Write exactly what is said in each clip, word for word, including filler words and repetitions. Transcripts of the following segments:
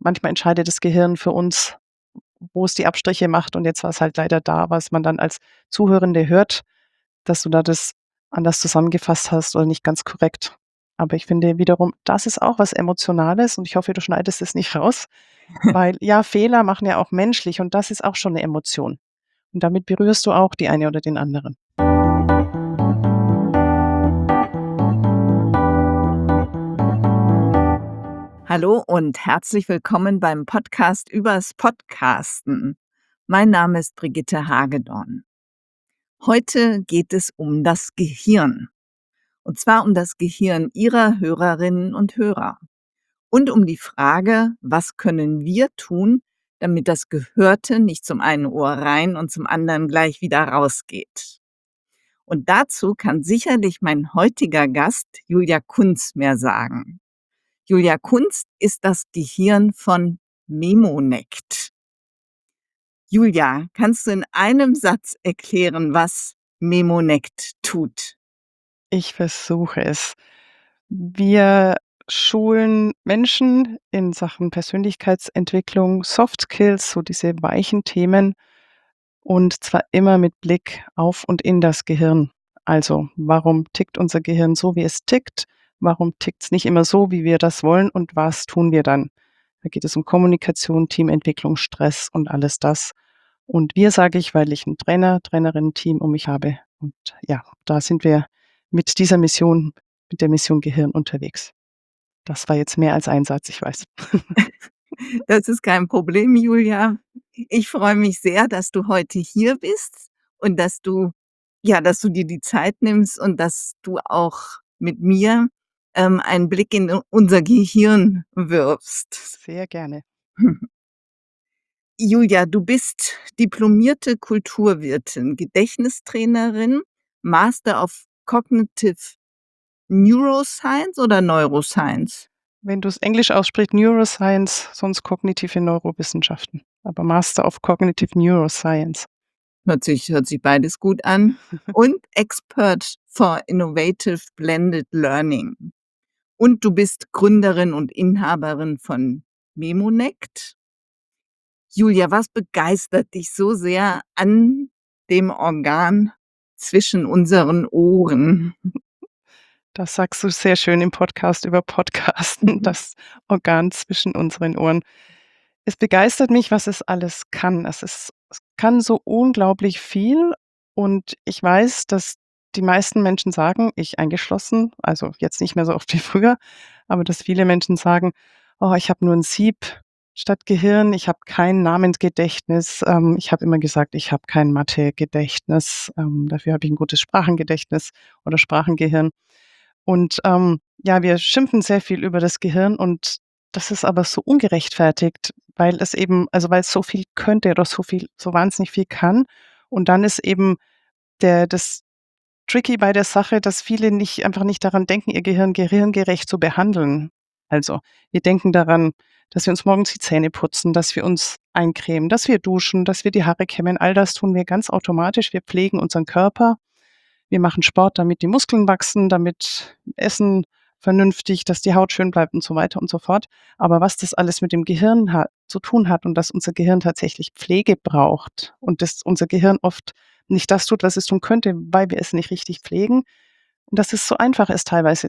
manchmal entscheidet das Gehirn für uns, wo es die Abstriche macht und jetzt war es halt leider da, was man dann als Zuhörende hört, dass du da das anders zusammengefasst hast oder nicht ganz korrekt. Aber ich finde wiederum, das ist auch was Emotionales und ich hoffe, du schneidest es nicht raus, weil ja, Fehler machen ja auch menschlich und das ist auch schon 'ne Emotion. Und damit berührst du auch die eine oder den anderen. Hallo und herzlich willkommen beim Podcast übers Podcasten. Mein Name ist Brigitte Hagedorn. Heute geht es um das Gehirn. Und zwar um das Gehirn Ihrer Hörerinnen und Hörer. Und um die Frage, was können wir tun, damit das Gehörte nicht zum einen Ohr rein und zum anderen gleich wieder rausgeht. Und dazu kann sicherlich mein heutiger Gast Julia Kunz mehr sagen. Julia Kunz ist das Gehirn von Memonect. Julia, kannst du in einem Satz erklären, was Memonect tut? Ich versuche es. Wir schulen Menschen in Sachen Persönlichkeitsentwicklung, Soft Skills, so diese weichen Themen und zwar immer mit Blick auf und in das Gehirn. Also, warum tickt unser Gehirn so, wie es tickt? Warum tickt's nicht immer so, wie wir das wollen und was tun wir dann? Da geht es um Kommunikation, Teamentwicklung, Stress und alles das. Und wir sage ich, weil ich 'n Trainer, Trainerinnen-Team um mich habe. Und ja, da sind wir mit dieser Mission mit der Mission Gehirn unterwegs. Das war jetzt mehr als ein Satz, ich weiß. Das ist kein Problem, Julia. Ich freue mich sehr, dass du heute hier bist und dass du ja, dass du dir die Zeit nimmst und dass du auch mit mir, ähm, einen Blick in unser Gehirn wirfst. Sehr gerne. Julia, du bist diplomierte Kulturwirtin, Gedächtnistrainerin, Master of Cognitive Neuroscience oder Neuroscience? Wenn du's Englisch aussprichst, Neuroscience, sonst kognitive Neurowissenschaften, aber Master of Cognitive Neuroscience. Hört sich hört sich beides gut an. Und Expert for Innovative Blended Learning. Und du bist Gründerin und Inhaberin von Memonect. Julia, was begeistert dich so sehr an dem Organ zwischen unseren Ohren? Das sagst du sehr schön im Podcast über Podcasten, das Organ zwischen unseren Ohren. Es begeistert mich, was es alles kann. Es ist es kann so unglaublich viel und ich weiß, dass die meisten Menschen sagen, ich eingeschlossen, also jetzt nicht mehr so oft wie früher, aber dass viele Menschen sagen: „Oh, ich habe nur 'n Sieb statt Gehirn, ich habe kein Namensgedächtnis.“ Ähm, ich habe immer gesagt, ich habe kein Mathegedächtnis, ähm, dafür habe ich 'n gutes Sprachengedächtnis oder Sprachengehirn. Und, ähm, ja, wir schimpfen sehr viel über das Gehirn und das ist aber so ungerechtfertigt, weil es eben also, weil's so viel könnte oder so viel so wahnsinnig viel kann. Und dann ist eben der das Tricky bei der Sache, dass viele nicht einfach nicht daran denken, ihr Gehirn gehirngerecht zu behandeln. Also, wir denken daran, dass wir uns morgens die Zähne putzen, dass wir uns eincremen, dass wir duschen, dass wir die Haare kämmen. All das tun wir ganz automatisch. Wir pflegen unseren Körper. Wir machen Sport, damit die Muskeln wachsen, damit essen vernünftig, dass die Haut schön bleibt und so weiter und so fort. Aber was das alles mit dem Gehirn ha zu tun hat und dass unser Gehirn tatsächlich Pflege braucht und dass unser Gehirn oft nicht das tut, was es tun könnte, weil wir es nicht richtig pflegen und dass es so einfach ist teilweise.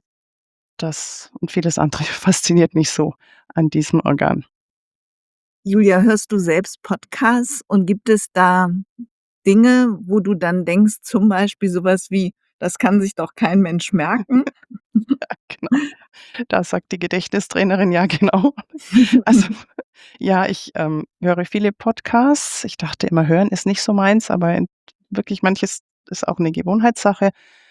Das und vieles andere fasziniert mich so an diesem Organ. Julia, hörst du selbst Podcasts und gibt es da Dinge, wo du dann denkst, zum Beispiel so was wie: „Das kann sich doch kein Mensch merken?“ Ja, genau. Da sagt die Gedächtnistrainerin: „Ja, genau.“ Also, ja, ich, ähm, höre viele Podcasts. Ich dachte immer, hören ist nicht so meins, aber in wirklich manches ist auch 'ne Gewohnheitssache.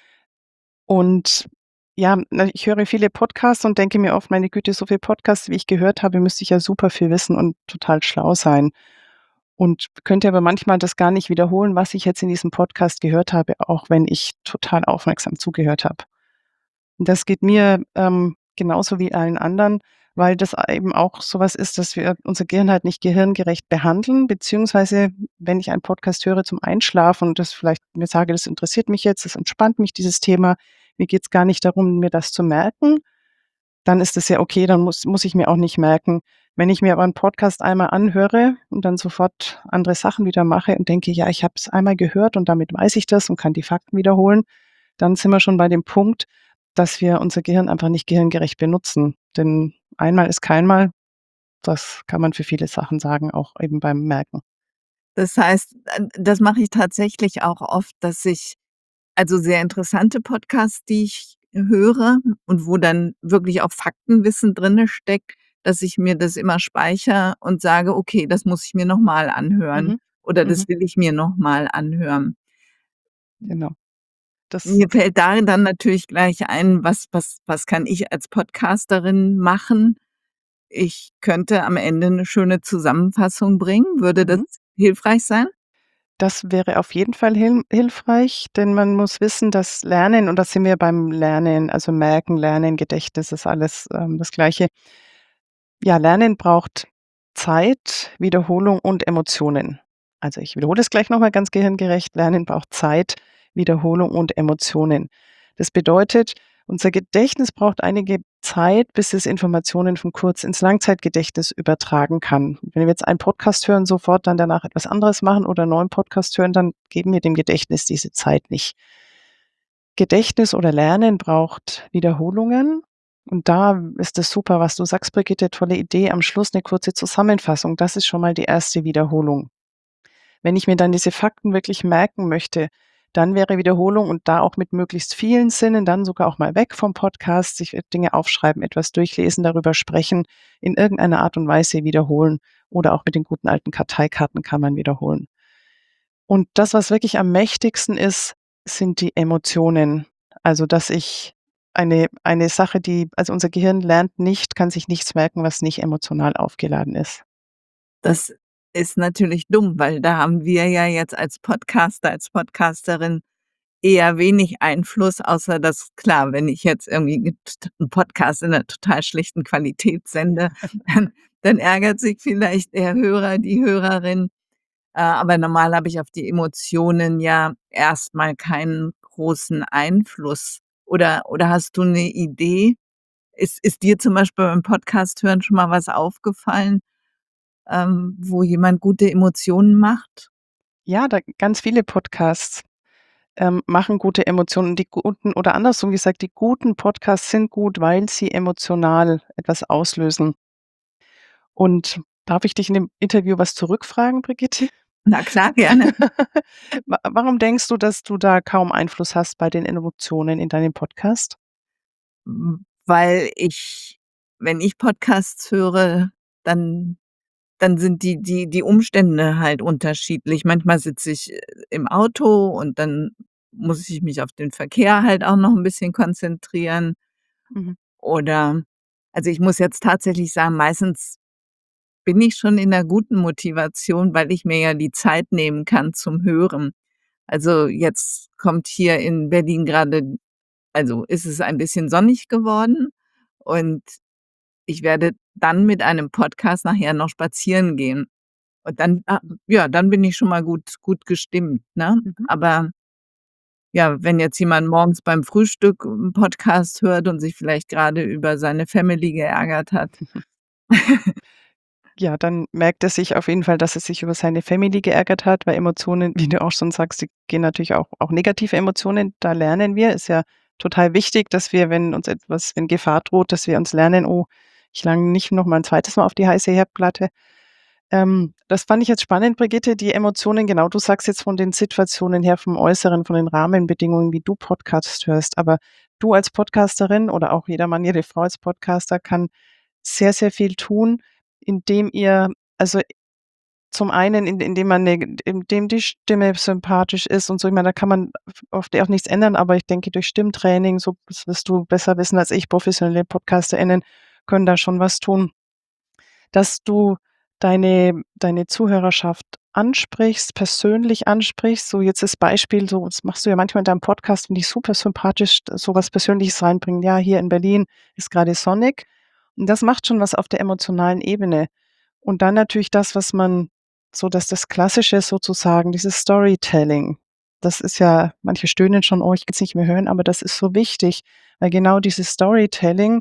Und ja, ne, ich höre viele Podcasts und denke mir oft: „Meine Güte, so viel Podcasts, wie ich gehört habe, müsste ich ja super viel wissen und total schlau sein.“ Und könnte aber manchmal das gar nicht wiederholen, was ich jetzt in diesem Podcast gehört habe, auch wenn ich total aufmerksam zugehört habe. Und das geht mir, ähm, genauso wie allen anderen, weil das a eben auch so was ist, dass wir unser Gehirn halt nicht gehirngerecht behandeln, beziehungsweise wenn ich einen Podcast höre zum Einschlafen und das vielleicht mir sage: „Das interessiert mich jetzt, das entspannt mich, dieses Thema. Mir geht's gar nicht darum, mir das zu merken“, dann ist es ja okay, dann muss muss ich mir auch nicht merken, Wenn ich mir aber 'n Podcast einmal anhöre und dann sofort andere Sachen wieder mache und denke: „Ja, ich habe es einmal gehört und damit weiß ich das und kann die Fakten wiederholen“, dann sind wir schon bei dem Punkt, dass wir unser Gehirn einfach nicht gehirngerecht benutzen. Denn einmal ist kein Mal. Das kann man für viele Sachen sagen, auch eben beim Merken. Das heißt, äh, das mache ich tatsächlich auch oft, dass ich also sehr interessante Podcasts, die ich höre und wo dann wirklich auch Faktenwissen drinne steckt, dass ich mir das immer speichere und sage: „Okay, das muss ich mir noch mal anhören Mhm. oder Mhm. das will ich mir noch mal anhören.“ Genau. Das Mir fällt da dann natürlich gleich ein, was was was kann ich als Podcasterin machen? Ich könnte am Ende 'ne schöne Zusammenfassung bringen. Würde das Mhm. hilfreich sein? Das wäre auf jeden Fall hilm hilfreich, denn man muss wissen, dass Lernen und da sind wir beim Lernen, also Merken, Lernen, Gedächtnis ist alles, ähm, das Gleiche. Ja, Lernen braucht Zeit, Wiederholung und Emotionen. Also, ich wiederhole es gleich noch mal ganz gehirngerecht. Lernen braucht Zeit, Wiederholung und Emotionen. Das bedeutet, unser Gedächtnis braucht einige Zeit, bis es Informationen von kurz ins Langzeitgedächtnis übertragen kann. Wenn wir jetzt einen Podcast hören, sofort dann danach etwas anderes machen oder 'n neuen Podcast hören, dann geben wir dem Gedächtnis diese Zeit nicht. Gedächtnis oder Lernen braucht Wiederholungen und da ist es super, was du sagst, Brigitte, tolle Idee, am Schluss 'ne kurze Zusammenfassung. Das ist schon mal die erste Wiederholung. Wenn ich mir dann diese Fakten wirklich merken möchte, dann wäre Wiederholung und da auch mit möglichst vielen Sinnen, dann sogar auch mal weg vom Podcast, sich, äh, Dinge aufschreiben, etwas durchlesen, darüber sprechen, in irgendeiner Art und Weise wiederholen oder auch mit den guten alten Karteikarten kann man wiederholen. Und das, was wirklich am mächtigsten ist, sind die Emotionen. Also, dass ich eine eine Sache, die also, unser Gehirn lernt nicht kann sich nichts merken, was nicht emotional aufgeladen ist. Das ist natürlich dumm, weil da haben wir ja jetzt als Podcaster, als Podcasterin eher wenig Einfluss, außer dass klar, wenn ich jetzt irgendwie 'n t 'n Podcast in 'ner total schlechten Qualität sende, dann dann ärgert sich vielleicht der Hörer, die Hörerin. Äh, aber normal habe ich auf die Emotionen ja erst mal keinen großen Einfluss. Oder oder hast du 'ne Idee? Ist ist dir zum Beispiel beim Podcast hören schon mal was aufgefallen, ähm, wo jemand gute Emotionen macht? Ja, da ganz viele Podcasts, ähm, machen gute Emotionen. Die guten oder andersrum gesagt, die guten Podcasts sind gut, weil sie emotional etwas auslösen. Und darf ich dich in dem Interview was zurückfragen, Brigitte? Na klar, gerne. Wa warum denkst du, dass du da kaum Einfluss hast bei den Emotionen in deinem Podcast? Hm, weil ich wenn ich Podcasts höre, dann dann sind die die die Umstände halt unterschiedlich. Manchmal sitze ich, äh, im Auto und dann muss ich mich auf den Verkehr halt auch noch 'n bisschen konzentrieren. Mhm. Oder also, ich muss jetzt tatsächlich sagen, meistens bin ich schon in 'ner guten Motivation, weil ich mir ja die Zeit nehmen kann zum Hören. Also, jetzt kommt hier in Berlin grade also, ist es ein bisschen sonnig geworden und ich werde dann mit einem Podcast nachher noch spazieren gehen. Und dann, ah ja, dann bin ich schon mal gut gut gestimmt, ne? Mhm. Aber ja, wenn jetzt jemand morgens beim Frühstück 'n Podcast hört und sich vielleicht grade über seine Family geärgert hat. Ja, dann merkt er sich auf jeden Fall, dass er sich über seine Family geärgert hat, weil Emotionen, wie du auch schon sagst, die gehen natürlich auch auch negative Emotionen, da lernen wir. Ist ja total wichtig, dass wir, wenn uns etwas wenn Gefahr droht, dass wir uns lernen: „Oh, ich lange nicht noch mal 'n zweites Mal auf die heiße Herdplatte.“ Ähm, das fand ich jetzt spannend, Brigitte, die Emotionen. Genau, du sagst jetzt von den Situationen her, vom Äußeren, von den Rahmenbedingungen, wie du Podcast hörst. Aber du als Podcasterin oder auch jedermann, jede Frau als Podcaster kann sehr, sehr viel tun, indem ihr also, zum einen, in indem man 'ne indem die Stimme sympathisch ist und so. Ich meine, da kann man f oft ja auch nichts ändern, aber ich denke, durch Stimmtraining, so das wirst du besser wissen als ich, professionelle PodcasterInnen können da schon was tun. Dass du deine deine Zuhörerschaft ansprichst, persönlich ansprichst. So jetzt das Beispiel, so das machst du ja manchmal in deinem Podcast, finde ich super sympathisch, so was Persönliches reinbringen. Ja, hier in Berlin ist grade sonnig. Und das macht schon was auf der emotionalen Ebene. Und dann natürlich das, was man so dass das Klassische sozusagen, dieses Storytelling. Das ist ja manche stöhnen schon: „Oh, ich kann's nicht mehr hören“, aber das ist so wichtig, weil genau dieses Storytelling,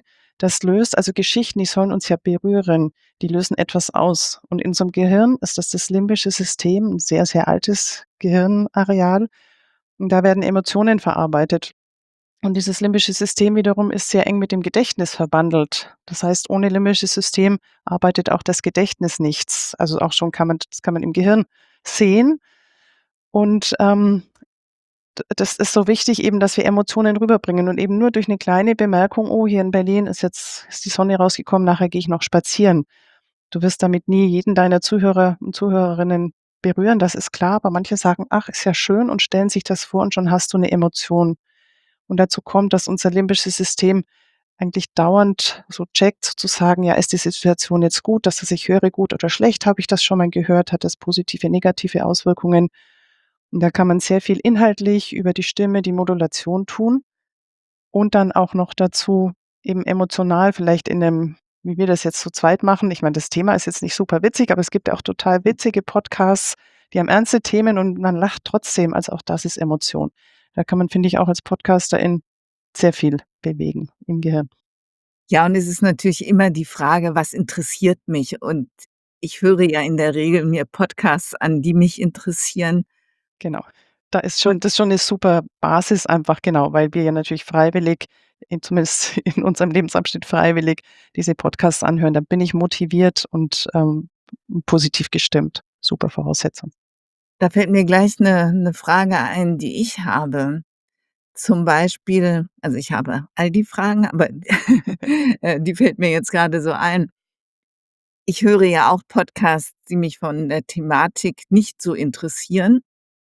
Das löst also Geschichten, die sollen uns ja berühren, die lösen etwas aus. Und in unserem Gehirn ist das das limbische System, 'n sehr, sehr altes Gehirnareal. Und da werden Emotionen verarbeitet. Und dieses limbische System wiederum ist sehr eng mit dem Gedächtnis verbandelt. Das heißt, ohne limbisches System arbeitet auch das Gedächtnis nichts. Also, auch schon kann man das kann man im Gehirn sehen. Und, ähm, d das ist so wichtig eben, dass wir Emotionen rüberbringen und eben nur durch 'ne kleine Bemerkung: „Oh, hier in Berlin ist jetzt ist die Sonne rausgekommen, nachher gehe ich noch spazieren.“ Du wirst damit nie jeden deiner Zuhörer und Zuhörerinnen berühren, das ist klar, aber manche sagen: „Ach, ist ja schön“ und stellen sich das vor und schon hast du 'ne Emotion. Und dazu kommt, dass unser limbisches System eigentlich dauernd so checkt sozusagen: „Ja, ist die Situation jetzt gut, dass das ich höre, gut oder schlecht? Habe ich das schon mal gehört? Hat das positive, negative Auswirkungen?“ Und da kann man sehr viel inhaltlich über die Stimme, die Modulation tun und dann auch noch dazu eben emotional vielleicht in 'nem wie wir das jetzt zu zweit machen. Ich meine, das Thema ist jetzt nicht super witzig, aber es gibt ja auch total witzige Podcasts, die haben ernste Themen und man lacht trotzdem. Also, auch das ist Emotion. Da kann man, finde ich, auch als Podcasterin sehr viel bewegen im Gehirn. Ja, und es ist natürlich immer die Frage: „Was interessiert mich?“ Und ich höre ja in der Regel mir Podcasts an, die mich interessieren. Genau. Da ist Und schon das ist schon 'ne super Basis einfach, genau, weil wir ja natürlich freiwillig in zumindest in unserem Lebensabschnitt freiwillig diese Podcasts anhören. Da bin ich motiviert und, ähm, positiv gestimmt. Super Voraussetzung. Da fällt mir gleich 'ne 'ne Frage ein, die ich habe. Zum Beispiel also, ich habe all die Fragen, aber äh, die fällt mir jetzt grade so ein. Ich höre ja auch Podcasts, die mich von der Thematik nicht so interessieren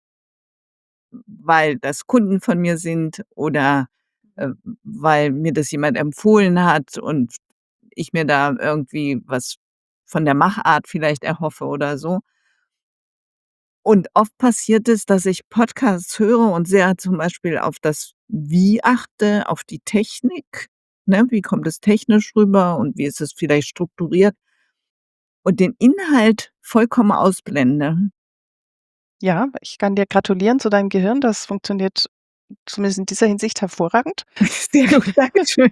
weil das Kunden von mir sind oder, äh, weil mir das jemand empfohlen hat und ich mir da irgendwie was von der Machart vielleicht erhoffe oder so. Und oft passiert es, dass ich Podcasts höre und sehr zum Beispiel auf das Wie achte, auf die Technik, ne? Wie kommt es technisch rüber und wie ist es vielleicht strukturiert? Und den Inhalt vollkommen ausblende. Ja, ich kann dir gratulieren zu deinem Gehirn. Das funktioniert zumindest in dieser Hinsicht hervorragend. Sehr gut, danke schön.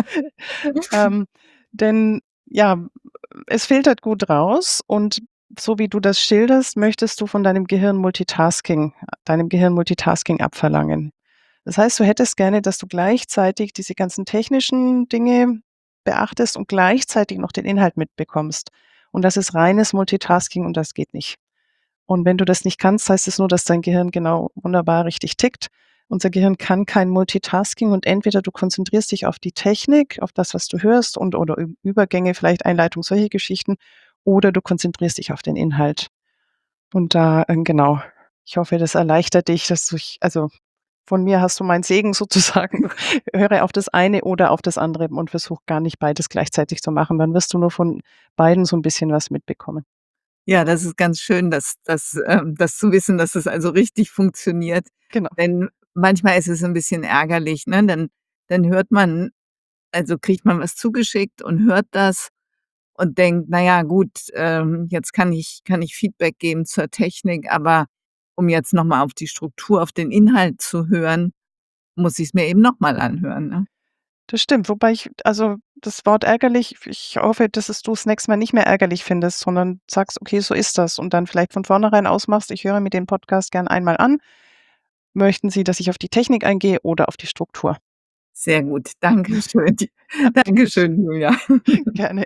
Ähm, denn ja, es filtert gut raus und so wie du das schilderst, möchtest du von deinem Gehirn Multitasking deinem Gehirn Multitasking abverlangen. Das heißt, du hättest gerne, dass du gleichzeitig diese ganzen technischen Dinge beachtest und gleichzeitig noch den Inhalt mitbekommst. Und das ist reines Multitasking und das geht nicht. Und wenn du das nicht kannst, heißt es nur, dass dein Gehirn genau wunderbar richtig tickt. Unser Gehirn kann kein Multitasking und entweder du konzentrierst dich auf die Technik, auf das, was du hörst und oder Ü Übergänge, vielleicht Einleitung, solche Geschichten, oder du konzentrierst dich auf den Inhalt. Und da, ähm, genau ich hoffe, das erleichtert dich, dass du ich also, von mir hast du meinen Segen sozusagen. Höre auf das eine oder auf das andere und versuche gar nicht beides gleichzeitig zu machen. Dann wirst du nur von beiden so 'n bisschen was mitbekommen. Ja, das ist ganz schön, das das ähm, das zu wissen, dass es also richtig funktioniert. Genau. Denn manchmal ist es 'n bisschen ärgerlich, ne? Dann dann hört man also, kriegt man was zugeschickt und hört das und denkt: „Na ja, gut, ähm, jetzt kann ich kann ich Feedback geben zur Technik, aber um jetzt noch mal auf die Struktur, auf den Inhalt zu hören, muss ich's mir eben noch mal anhören“, ne? Das stimmt, wobei ich also, das Wort ärgerlich ich hoffe, dass es du's nächste Mal nicht mehr ärgerlich findest, sondern sagst: „Okay, so ist das“ und dann vielleicht von vornherein ausmachst: „Ich höre mir den Podcast gern einmal an. Möchten Sie, dass ich auf die Technik eingehe oder auf die Struktur?“ Sehr gut, danke schön. Danke schön, Julia. Gerne.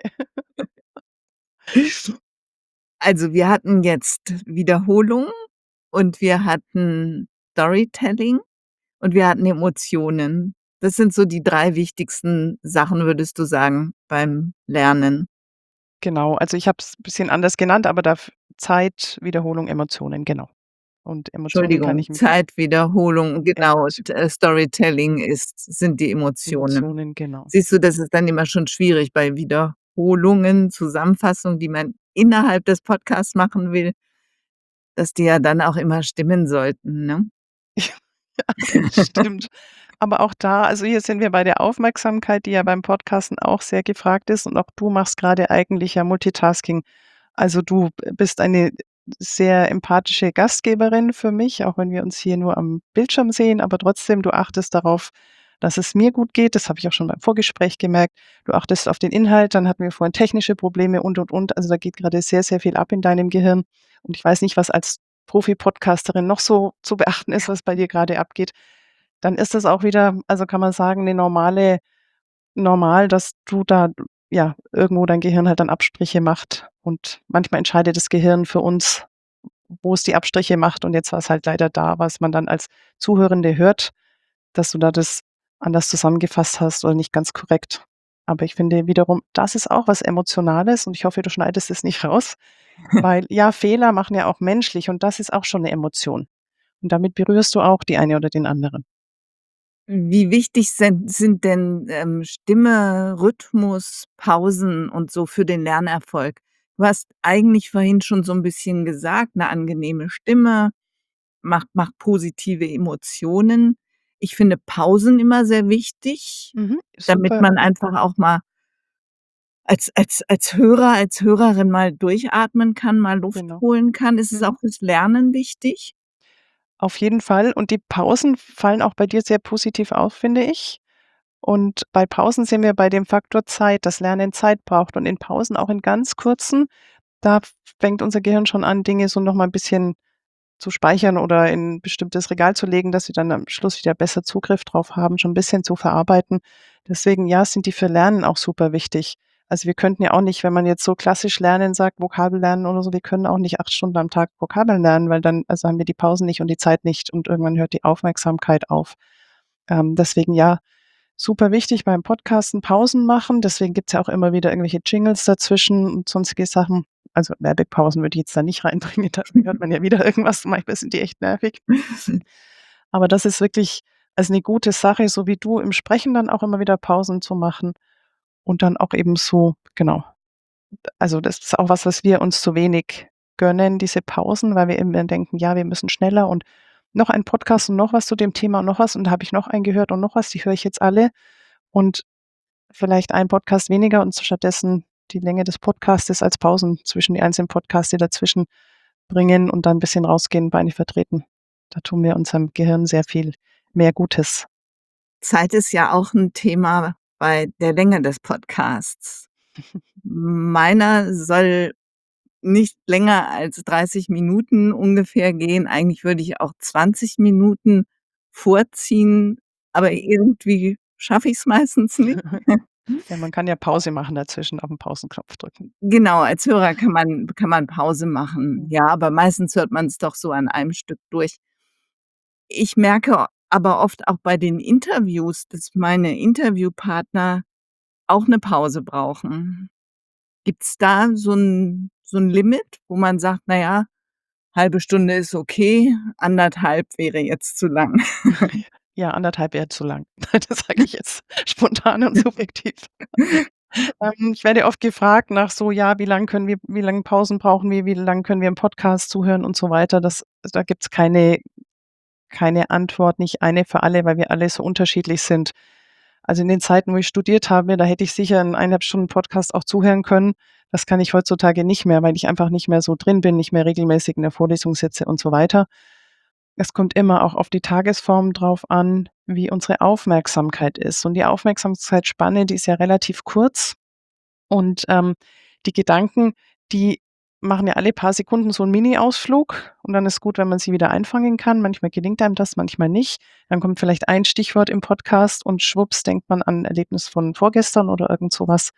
Also, wir hatten jetzt Wiederholung und wir hatten Storytelling und wir hatten Emotionen. Das sind so die drei wichtigsten Sachen, würdest du sagen, beim Lernen? Genau, also, ich habe es bisschen anders genannt, aber daf Zeit, Wiederholung, Emotionen, genau. Und Emotionen kann Entschuldigung, ich mit Zeit, Wiederholung, genau, Emotio und, äh, Storytelling ist sind die Emotionen. Emotionen, genau. Siehst du, das ist dann immer schon schwierig bei Wiederholungen, Zusammenfassungen, die man innerhalb des Podcasts machen will dass die ja dann auch immer stimmen sollten, ne? Ja, das stimmt. Aber auch da also, hier sind wir bei der Aufmerksamkeit, die ja beim Podcasten auch sehr gefragt ist und auch du machst grade eigentlich ja Multitasking. Also, du b bist eine sehr empathische Gastgeberin für mich, auch wenn wir uns hier nur am Bildschirm sehen, aber trotzdem, du achtest darauf, dass es mir gut geht. Das habe ich auch schon beim Vorgespräch gemerkt. Du achtest auf den Inhalt, dann hatten wir vorhin technische Probleme und, und, und. Also, da geht gerade sehr, sehr viel ab in deinem Gehirn. Und ich weiß nicht, was als Profi-Podcasterin noch so zu beachten ist, was bei dir gerade abgeht. Dann ist das auch wieder, also kann man sagen, 'ne normale normal, dass du da, ja, irgendwo dein Gehirn halt dann Abstriche macht. Und manchmal entscheidet das Gehirn für uns, wo es die Abstriche macht. Und jetzt war es halt leider da, was man dann als Zuhörende hört, dass du da das anders zusammengefasst hast oder nicht ganz korrekt. Aber ich finde wiederum, das ist auch was Emotionales und ich hoffe, du schneidest es nicht raus, weil ja, Fehler machen ja auch menschlich und das ist auch schon 'ne Emotion. Und damit berührst du auch die eine oder den anderen. Wie wichtig sind sind denn, ähm, Stimme, Rhythmus, Pausen und so für den Lernerfolg? Du hast eigentlich vorhin schon so 'n bisschen gesagt, 'ne angenehme Stimme macht macht positive Emotionen. Ich finde Pausen immer sehr wichtig, Mhm, damit super. man einfach auch mal als als als Hörer, als Hörerin mal durchatmen kann, mal Luft Genau. holen kann. Ist es Mhm. auch fürs Lernen wichtig? Auf jeden Fall und die Pausen fallen auch bei dir sehr positiv auf, finde ich. Und bei Pausen sind wir bei dem Faktor Zeit, dass Lernen Zeit braucht und in Pausen, auch in ganz kurzen, da fängt unser Gehirn schon an, Dinge so noch mal 'n bisschen zu speichern oder in 'n bestimmtes Regal zu legen, dass wir dann am Schluss wieder besser Zugriff drauf haben, schon 'n bisschen zu verarbeiten. Deswegen, ja, sind die für Lernen auch super wichtig. Also, wir könnten ja auch nicht, wenn man jetzt so klassisch Lernen sagt, Vokabel lernen oder so, wir können auch nicht acht Stunden am Tag Vokabeln lernen, weil dann also, haben wir die Pausen nicht und die Zeit nicht und irgendwann hört die Aufmerksamkeit auf. Ähm, deswegen ja, super wichtig beim Podcasten Pausen machen. Deswegen gibt's ja auch immer wieder irgendwelche Jingles dazwischen und sonstige Sachen. Also, Werbepausen würde ich jetzt da nicht reinbringen, da hört man ja wieder irgendwas, manchmal sind die echt nervig. Aber das ist wirklich also, 'ne gute Sache, so wie du im Sprechen dann auch immer wieder Pausen zu machen und dann auch eben so genau. Also, das ist auch was, was wir uns zu wenig gönnen, diese Pausen, weil wir immer denken: „Ja, wir müssen schneller und noch ein Podcast und noch was zu dem Thema und noch was und da habe ich noch einen gehört und noch was, die höre ich jetzt alle.“ Und vielleicht ein Podcast weniger und stattdessen die Länge des Podcastes als Pausen zwischen die einzelnen Podcaste dazwischen bringen und dann 'n bisschen rausgehen, Beine vertreten. Da tun wir unserem Gehirn sehr viel mehr Gutes. Zeit ist ja auch 'n Thema bei der Länge des Podcasts. Meiner soll nicht länger als dreißig Minuten ungefähr gehen. Eigentlich würde ich auch zwanzig Minuten vorziehen, aber irgendwie schaffe ich's meistens nicht. Ja, man kann ja Pause machen dazwischen, auf 'n Pausenknopf drücken. Genau, als Hörer kann man kann man Pause machen. Mhm. Ja, aber meistens hört man's doch so an einem Stück durch. Ich merke aber oft auch bei den Interviews, dass meine Interviewpartner auch 'ne Pause brauchen. Gibt's da so 'n so 'n Limit, wo man sagt: „Na ja, halbe Stunde ist okay, anderthalb wäre jetzt zu lang?“ Ja, anderthalb wäre zu lang. Das sage ich jetzt spontan und subjektiv. Ähm, ich werde oft gefragt nach so: „Ja, wie lang können wir wie lange Pausen brauchen wir? Wie lang können wir im Podcast zuhören?“ und so weiter. Das da gibt's keine keine Antwort, nicht eine für alle, weil wir alle so unterschiedlich sind. Also, in den Zeiten, wo ich studiert habe, da hätte ich sicher 'n eineinhalb Stunden Podcast auch zuhören können. Das kann ich heutzutage nicht mehr, weil ich einfach nicht mehr so drin bin, nicht mehr regelmäßig in der Vorlesung sitze und so weiter. Es kommt immer auch auf die Tagesform drauf an, wie unsere Aufmerksamkeit ist. Und die Aufmerksamkeitsspanne, die ist ja relativ kurz und, ähm, die Gedanken, die machen ja alle paar Sekunden so 'n Mini-Ausflug und dann ist gut, wenn man sie wieder einfangen kann. Manchmal gelingt einem das, manchmal nicht. Dann kommt vielleicht ein Stichwort im Podcast und schwupps denkt man an 'n Erlebnis von vorgestern oder irgend so was.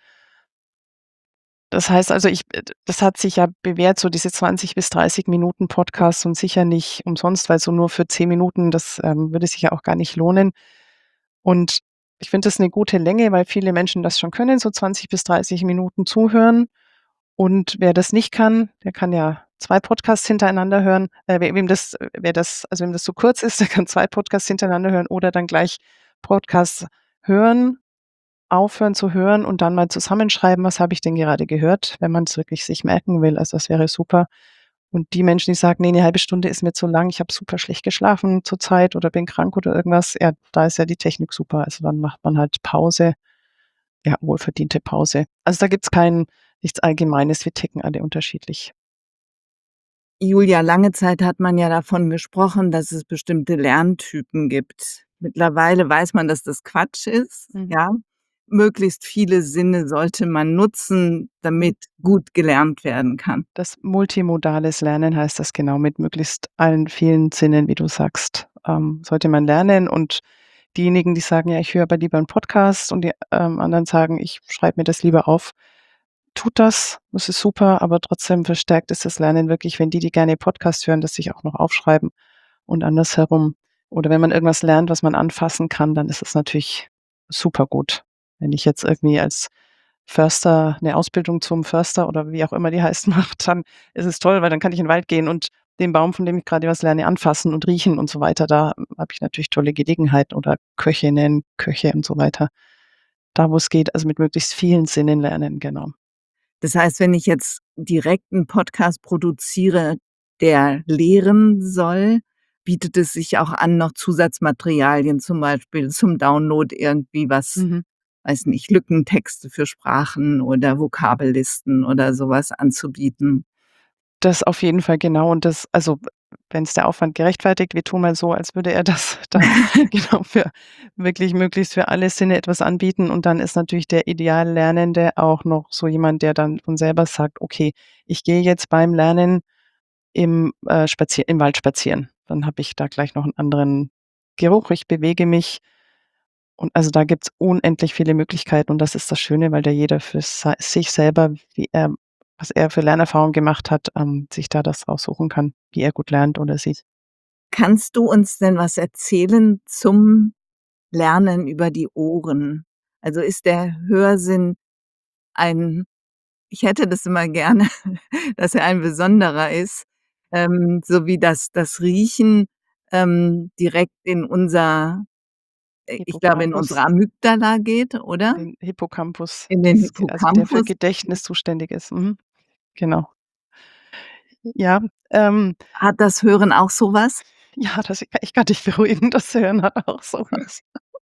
Das heißt also, ich äh, d das hat sich ja bewährt, so diese zwanzig bis dreißig Minuten Podcast und sicher nicht umsonst, weil so nur für zehn Minuten, das, ähm, würde sich ja auch gar nicht lohnen. Und ich finde das 'ne gute Länge, weil viele Menschen das schon können, so zwanzig bis dreißig Minuten zuhören. Und wer das nicht kann, der kann ja zwei Podcasts hintereinander hören. Äh, we wem das wer das also, wem das zu kurz ist, der kann zwei Podcasts hintereinander hören oder dann gleich Podcasts hören, aufhören zu hören und dann mal zusammenschreiben: „Was habe ich denn gerade gehört?“ Wenn man's wirklich sich merken will. Also, das wäre super. Und die Menschen, die sagen: „Ne, 'ne halbe Stunde ist mir zu lang, ich habe super schlecht geschlafen zurzeit oder bin krank oder irgendwas“, ja, da ist ja die Technik super. Also, dann macht man halt Pause. Ja, wohlverdiente Pause. Also, da gibt's kein nichts Allgemeines. Wir ticken alle unterschiedlich. Julia, lange Zeit hat man ja davon gesprochen, dass es bestimmte Lerntypen gibt. Mittlerweile weiß man, dass das Quatsch ist, Mhm. ja. Möglichst viele Sinne sollte man nutzen, Mhm. damit gut gelernt werden kann. Das multimodales Lernen heißt das genau, mit möglichst allen vielen Sinnen, wie du sagst, ähm, sollte man lernen. Und diejenigen, die sagen: „Ja, ich höre aber lieber 'n Podcast“, und die, ähm, anderen sagen: „Ich schreibe mir das lieber auf“, tut das, das ist super, aber trotzdem verstärkt es das Lernen wirklich, wenn die, die gerne Podcast hören, das sich auch noch aufschreiben und andersherum. Oder wenn man irgendwas lernt, was man anfassen kann, dann ist es natürlich supergut. Wenn ich jetzt irgendwie als Förster 'ne Ausbildung zum Förster oder wie auch immer die heißt, mache, dann ist es toll, weil dann kann ich in 'n Wald gehen und den Baum, von dem ich grade was lerne, anfassen und riechen und so weiter. Da habe ich natürlich tolle Gelegenheiten oder Köchinnen, Köche und so weiter. Da, wo's geht, also mit möglichst vielen Sinnen lernen, genau. Das heißt, wenn ich jetzt direkt 'n Podcast produziere, der lehren soll, bietet es sich auch an, noch Zusatzmaterialien zum Beispiel zum Download irgendwie was, Mhm. weiß nicht, Lückentexte für Sprachen oder Vokabellisten oder so was anzubieten? Das auf jeden Fall, genau. Und das also, w wenn's der Aufwand gerechtfertigt, wir tun mal so, als würde er das dann genau für wirklich möglichst für alle Sinne etwas anbieten. Und dann ist natürlich der Ideallernende auch noch so jemand, der dann von selber sagt: „Okay, ich gehe jetzt beim Lernen im, äh, spazier im Wald spazieren.“ Dann habe ich da gleich noch 'n anderen Geruch, ich bewege mich. Und also, da gibt's unendlich viele Möglichkeiten und das ist das Schöne, weil da jeder für sei sich selber, wie er was er für Lernerfahrungen gemacht hat, ähm, sich da das raussuchen kann, wie er gut lernt oder sie. Kannst du uns denn was erzählen zum Lernen über die Ohren? Also, ist der Hörsinn ein ich hätte das immer gerne, dass er ein besonderer ist, ähm, so wie das das Riechen, ähm, direkt in unser äh, ich glaube, in Hippocampus. unsere Amygdala geht, oder? Den Hippocampus, In den das g also, der für Hippocampus. Gedächtnis zuständig ist. Mhm. Genau. Ja, ähm Hat das Hören auch so was? Ja, das ich ich kann dich beruhigen, das Hören hat auch so was.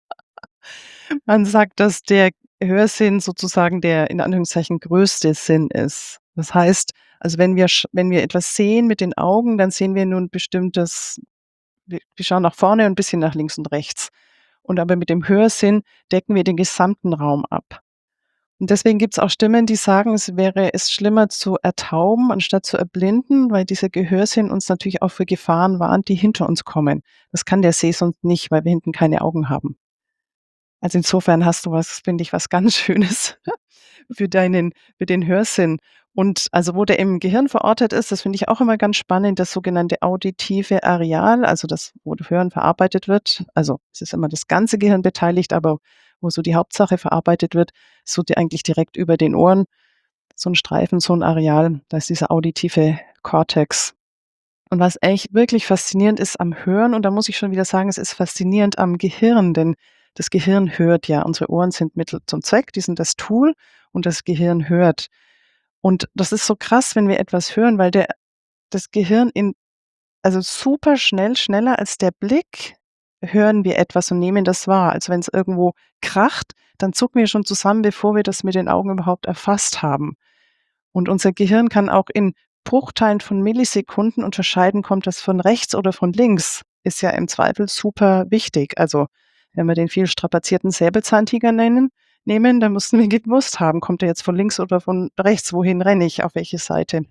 Man sagt, dass der Hörsinn sozusagen der in Anführungszeichen größte Sinn ist. Das heißt, also, wenn wir sch wenn wir etwas sehen mit den Augen, dann sehen wir nur 'n bestimmtes wir wir schauen nach vorne und 'n bisschen nach links und rechts. Und aber mit dem Hörsinn decken wir den gesamten Raum ab. Und deswegen gibt's auch Stimmen, die sagen, es wäre es schlimmer zu ertauben, anstatt zu erblinden, weil dieser Gehörsinn uns natürlich auch für Gefahren warnt, die hinter uns kommen. Das kann der Sehsund nicht, weil wir hinten keine Augen haben. Also, insofern hast du was finde ich, was ganz Schönes für deinen für den Hörsinn. Und also, wo der im Gehirn verortet ist, das finde ich auch immer ganz spannend, das sogenannte auditive Areal, also, das, wo d Hören verarbeitet wird. Also, es ist immer das ganze Gehirn beteiligt, aber wo so die Hauptsache verarbeitet wird, so di eigentlich direkt über den Ohren, so 'n Streifen, so 'n Areal, da ist dieser auditive Kortex. Und was echt wirklich faszinierend ist am Hören und da muss ich schon wieder sagen, es ist faszinierend am Gehirn, denn das Gehirn hört ja. Unsere Ohren sind Mittel zum Zweck, die sind das Tool und das Gehirn hört. Und das ist so krass, wenn wir etwas hören, weil der das Gehirn in also, superschnell, schneller als der Blick hören wir etwas und nehmen das wahr. Also, wenn's irgendwo kracht, dann zucken wir schon zusammen, bevor wir das mit den Augen überhaupt erfasst haben. Und unser Gehirn kann auch in Bruchteilen von Millisekunden unterscheiden, kommt das von rechts oder von links, ist ja im Zweifel super wichtig. Also, wenn wir den viel strapazierten Säbelzahntiger nennen nehmen, dann müssten wir gewusst haben, kommt der jetzt von links oder von rechts, wohin renne ich, auf welche Seite?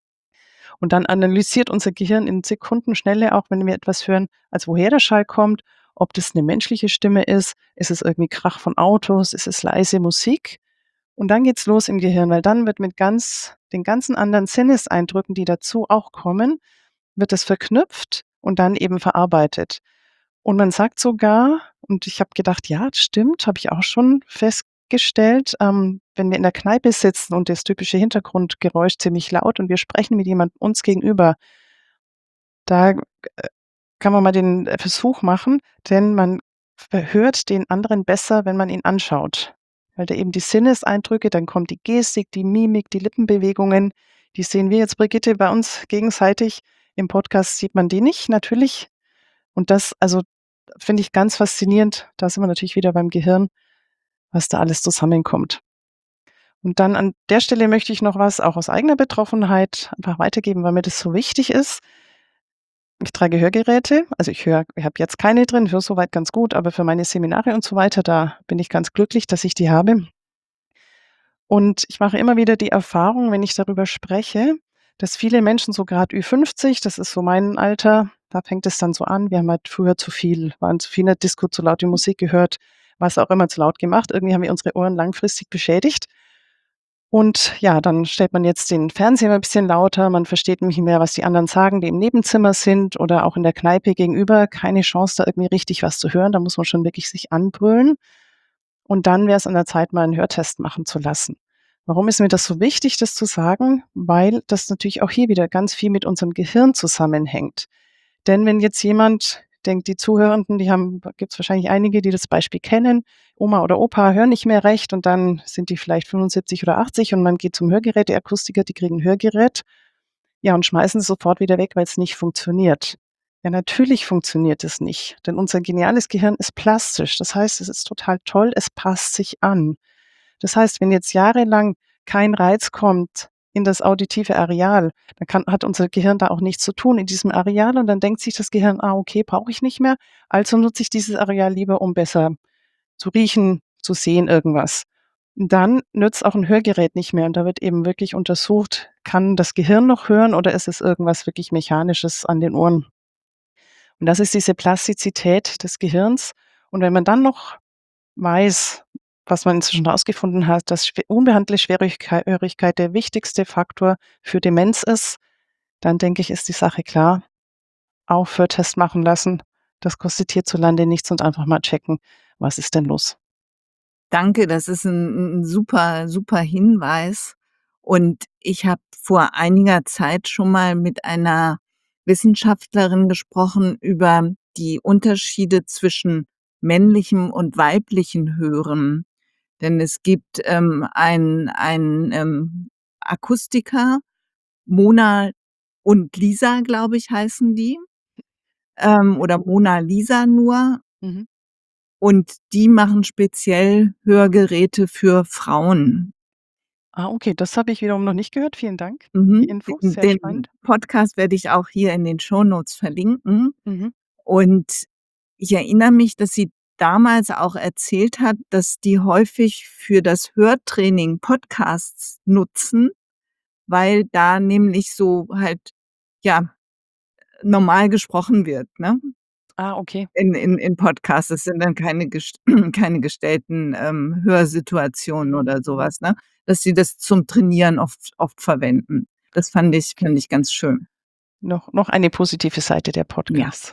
Und dann analysiert unser Gehirn in Sekundenschnelle, auch wenn wir etwas hören, als woher der Schall kommt, ob das 'ne menschliche Stimme ist, ist es irgendwie Krach von Autos, ist es leise Musik? Und dann geht's los im Gehirn, weil dann wird mit ganz den ganzen anderen Sinneseindrücken, die dazu auch kommen, wird das verknüpft und dann eben verarbeitet. Und man sagt sogar und ich habe gedacht: „Ja, das stimmt“, habe ich auch schon festgestellt, ähm, wenn wir in der Kneipe sitzen und das typische Hintergrundgeräusch ziemlich laut und wir sprechen mit jemand uns gegenüber da, äh, kann man mal den, äh, Versuch machen, denn man verhört den anderen besser, wenn man ihn anschaut. Weil da eben die Sinneseindrücke dann kommt die Gestik, die Mimik, die Lippenbewegungen, die sehen wir jetzt, Brigitte, bei uns gegenseitig. Im Podcast sieht man die nicht, natürlich. Und das also, finde ich ganz faszinierend. Da sind wir natürlich wieder beim Gehirn, was da alles zusammenkommt. Und dann an der Stelle möchte ich noch was auch aus eigener Betroffenheit einfach weitergeben, weil mir das so wichtig ist. Ich trage Hörgeräte. Also, ich höre ich habe jetzt keine drin, höre so weit ganz gut, aber für meine Seminare und so weiter, da bin ich ganz glücklich, dass ich die habe. Und ich mache immer wieder die Erfahrung, wenn ich darüber spreche, dass viele Menschen so grad Ü fünfzig, das ist so mein Alter, da fängt es dann so an. Wir haben halt früher zu viel waren zu viel in der Disco, zu laut die Musik gehört, was auch immer, zu laut gemacht. Irgendwie haben wir unsere Ohren langfristig beschädigt. Und ja, dann stellt man jetzt den Fernseher mal 'n bisschen lauter, man versteht nicht mehr, was die anderen sagen, die im Nebenzimmer sind oder auch in der Kneipe gegenüber. Keine Chance, da irgendwie richtig was zu hören. Da muss man schon wirklich sich anbrüllen. Und dann wäre es an der Zeit, mal 'n Hörtest machen zu lassen. Warum ist mir das so wichtig, das zu sagen? Weil das natürlich auch hier wieder ganz viel mit unserem Gehirn zusammenhängt. Denn wenn jetzt jemand denkt, die Zuhörenden, die haben da gibt's wahrscheinlich einige, die das Beispiel kennen. Oma oder Opa hören nicht mehr recht und dann sind die vielleicht fünfundsiebzig oder achtzig und man geht zum Hörgeräteakustiker, die kriegen 'n Hörgerät, ja, und schmeißen es sofort wieder weg, weil's nicht funktioniert. Ja, natürlich funktioniert es nicht, denn unser geniales Gehirn ist plastisch. Das heißt, es ist total toll, es passt sich an. Das heißt, wenn jetzt jahrelang kein Reiz kommt in das auditive Areal, dann kann hat unser Gehirn da auch nichts zu tun in diesem Areal und dann denkt sich das Gehirn: „Ah, okay, brauche ich nicht mehr, also nutze ich dieses Areal lieber, um besser zu riechen, zu sehen, irgendwas.“ Dann nützt auch 'n Hörgerät nicht mehr und da wird eben wirklich untersucht, kann das Gehirn noch hören oder ist es irgendwas wirklich Mechanisches an den Ohren? Und das ist diese Plastizität des Gehirns. Und wenn man dann noch weiß, was man inzwischen rausgefunden hat, dass schw unbehandelte Schwerhörigkei Hörigkeit der wichtigste Faktor für Demenz ist, dann denke ich, ist die Sache klar. Auch Hörtest machen lassen. Das kostet hierzulande nichts und einfach mal checken, was ist denn los? Danke, das ist 'n 'n super, super Hinweis. Und ich habe vor einiger Zeit schon mal mit einer Wissenschaftlerin gesprochen über die Unterschiede zwischen männlichem und weiblichem Hören. Denn es gibt, ähm, einen einen, ähm, Akustiker, Mona und Lisa, glaube ich, heißen die, ähm, oder Mona Lisa nur. Mhm. Und die machen speziell Hörgeräte für Frauen. Ah, okay, das habe ich wiederum noch nicht gehört. Vielen Dank für die Mhm. Info, Den sehr den spannend. Podcast werde ich auch hier in den Shownotes verlinken. Mhm. Und ich erinnere mich, dass sie damals auch erzählt hat, dass die häufig für das Hörtraining Podcasts nutzen, weil da nämlich so halt, ja, normal gesprochen wird, ne? Ah, okay. In in in Podcasts. Das sind dann keine gest keine gestellten, ähm, Hörsituationen Mhm, oder so mhm. was, ne? Dass sie das zum Trainieren oft oft verwenden. Das fand ich Okay. fand ich ganz schön. Noch noch eine positive Seite der Ja. Podcasts.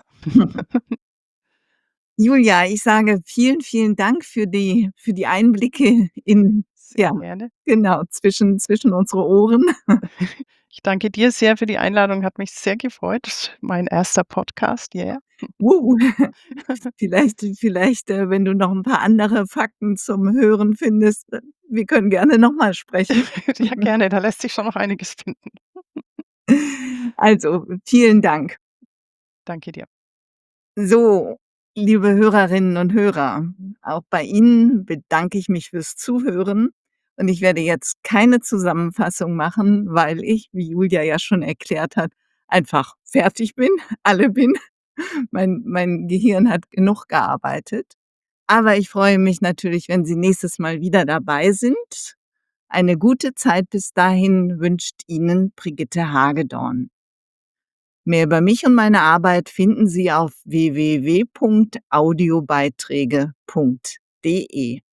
Julia, ich sage vielen, vielen Dank für die für die Einblicke in Sehr ja, gerne. genau, zwischen zwischen unsere Ohren. Ich danke dir sehr für die Einladung, hat mich sehr gefreut. Mein erster Podcast, yeah. Uh. Vielleicht vielleicht, äh, wenn du noch 'n paar andere Fakten zum Hören findest, äh, wir können gerne noch mal sprechen. Ja, gerne, da lässt sich schon noch einiges finden. Also, vielen Dank. Danke dir. So, liebe Hörerinnen und Hörer, auch bei Ihnen bedanke ich mich fürs Zuhören. Und ich werde jetzt keine Zusammenfassung machen, weil ich, wie Julia ja schon erklärt hat, einfach fertig bin, alle bin. Mein mein Gehirn hat genug gearbeitet. Aber ich freue mich natürlich, wenn Sie nächstes Mal wieder dabei sind. Eine gute Zeit bis dahin wünscht Ihnen Brigitte Hagedorn. Mehr über mich und meine Arbeit finden Sie auf w w w punkt audiobeiträge punkt de.